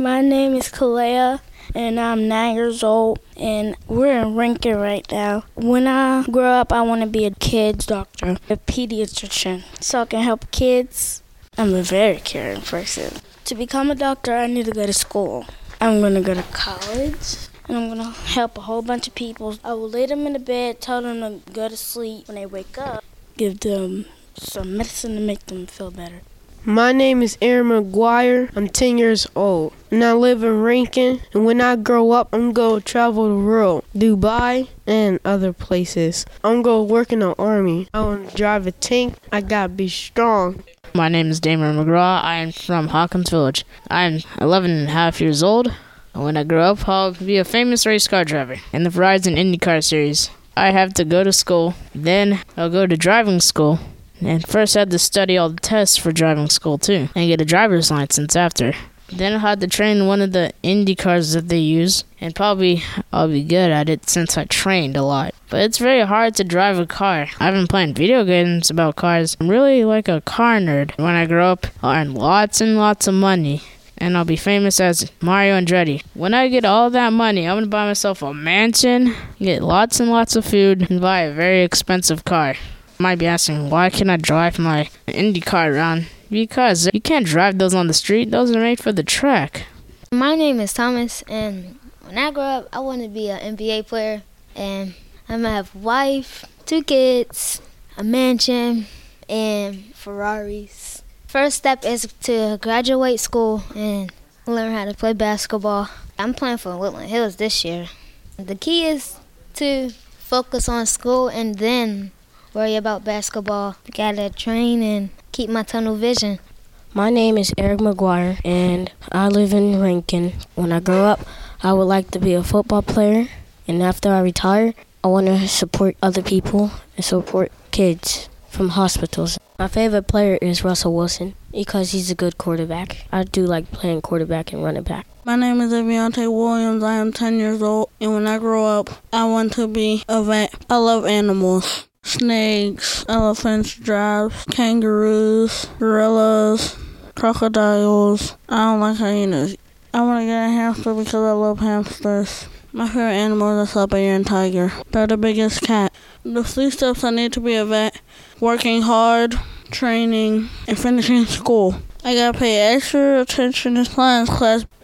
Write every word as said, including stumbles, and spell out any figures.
My name is Kalea, and I'm nine years old, and we're in Rankin right now. When I grow up, I want to be a kid's doctor, a pediatrician, so I can help kids. I'm a very caring person. To become a doctor, I need to go to school. I'm going to go to college, and I'm going to help a whole bunch of people. I will lay them in the bed, tell them to go to sleep. When they wake up, give them some medicine to make them feel better. My name is Aaron McGuire. I'm ten years old, and I live in Rankin. And when I grow up, I'm going to travel the world, Dubai and other places. I'm going to work in the army. I want to drive a tank. I got to be strong. My name is Damon McGraw. I am from Hawkins Village. I'm eleven and a half years old. When I grow up, I'll be a famous race car driver in the Verizon IndyCar Series. I have to go to school. Then I'll go to driving school. And first I had to study all the tests for driving school too, and get a driver's license after. Then I'll have to train one of the Indy cars that they use, and probably I'll be good at it since I trained a lot. But it's very hard to drive a car. I've been playing video games about cars. I'm really like a car nerd. When I grow up, I'll earn lots and lots of money, and I'll be famous as Mario Andretti. When I get all that money, I'm going to buy myself a mansion, get lots and lots of food, and buy a very expensive car. Might be asking, why can I drive my Indy car around? Because you can't drive those on the street. Those are made for the track. My name is Thomas, and when I grow up, I want to be an N B A player. And I'm going to have a wife, two kids, a mansion, and Ferraris. First step is to graduate school and learn how to play basketball. I'm playing for Woodland Hills this year. The key is to focus on school and then worry about basketball. Gotta train and keep my tunnel vision. My name is Eric McGuire, and I live in Rankin. When I grow up, I would like to be a football player, and after I retire, I want to support other people and support kids from hospitals. My favorite player is Russell Wilson because he's a good quarterback. I do like playing quarterback and running back. My name is Aviante Williams. I am ten years old, and when I grow up, I want to be a vet. I love animals. Snakes, elephants, giraffes, kangaroos, gorillas, crocodiles. I don't like hyenas. I want to get a hamster because I love hamsters. My favorite animal is a Siberian tiger. They're the biggest cat. The three steps I need to be a vet: working hard, training, and finishing school. I gotta pay extra attention in science class